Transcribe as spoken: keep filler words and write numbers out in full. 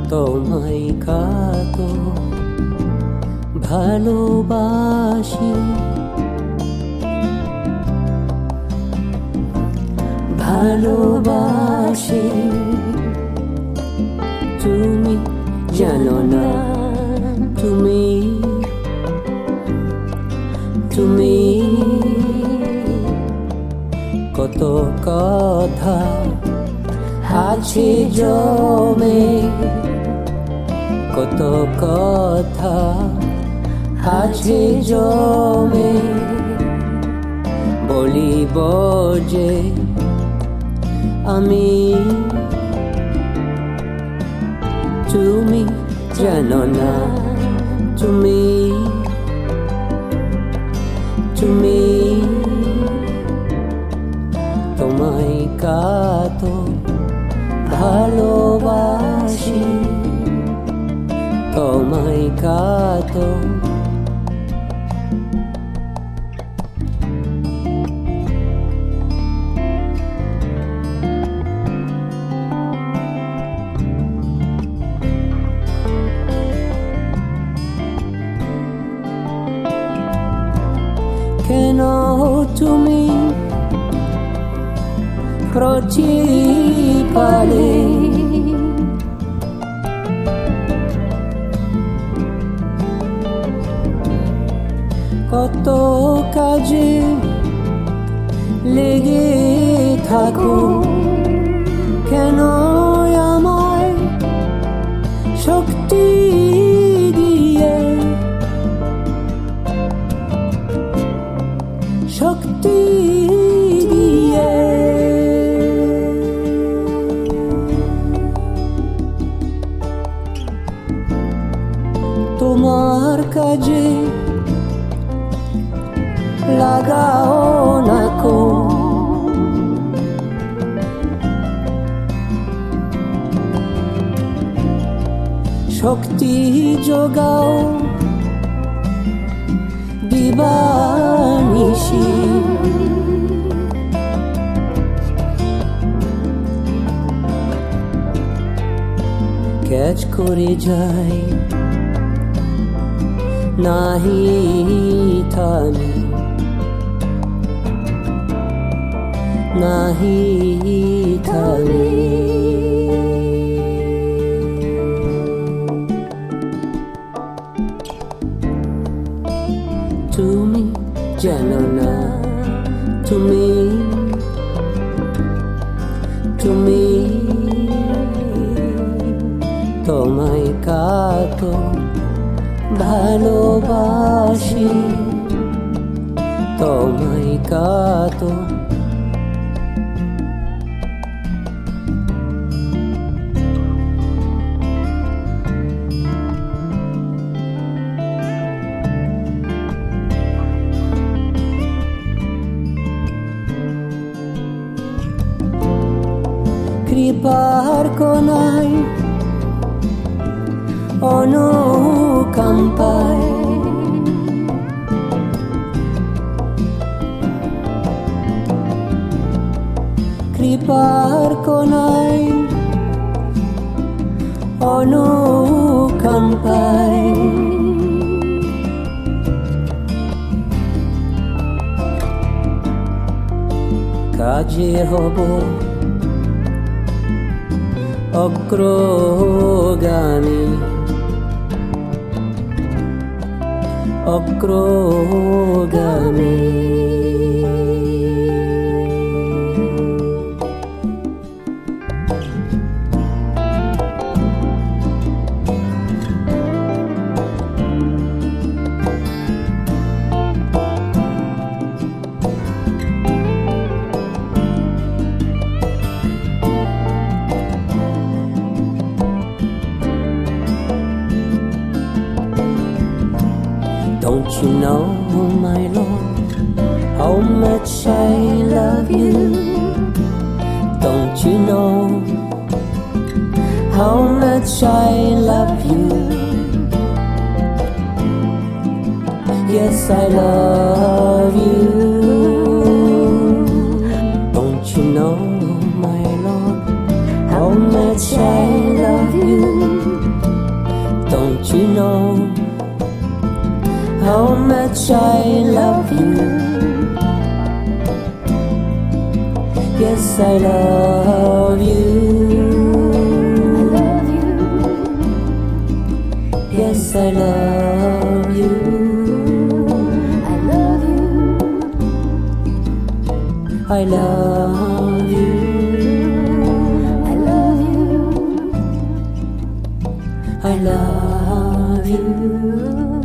তোমায় কত ভালোবাসি, ভালোবাসি। তুমি জানো না, তুমি তুমি কত কথা আছে জমে, কত কথা আছে জমে। বলিব যে আমি, তুমি জানো না, তুমি তুমি তোমায় কত ভালোবাসি, তোমায় কত। কেন তুমি প্রতিপালে কত কাজে লেগে থাকো, কেন আমায় শক্তি দিয়ে, শক্তি দিয়ে তোমার কাজে লাগাও না কো। শক্তি যোগাও দিবানিশি, ক্যাচ করে যাই নাহি থামি, নাহি থামি। তুমি জানো না, তুমি তুমি তোমায় কত ভালোবাসি, তোমায় কত। কৃপার কোনায় অনুকম্পায় কৃপার কোনায় অনুকম্পায় কাজে হব অগ্রগামী, অগ্রগামী। Don't you know, my Lord, how much I love you? Don't you know how much I love you? Yes, I love you. Don't you know, my Lord, how much I love you? how much I love you. Yes, I love you. Yes, I love you. I love you. I love you. I love you. I love you.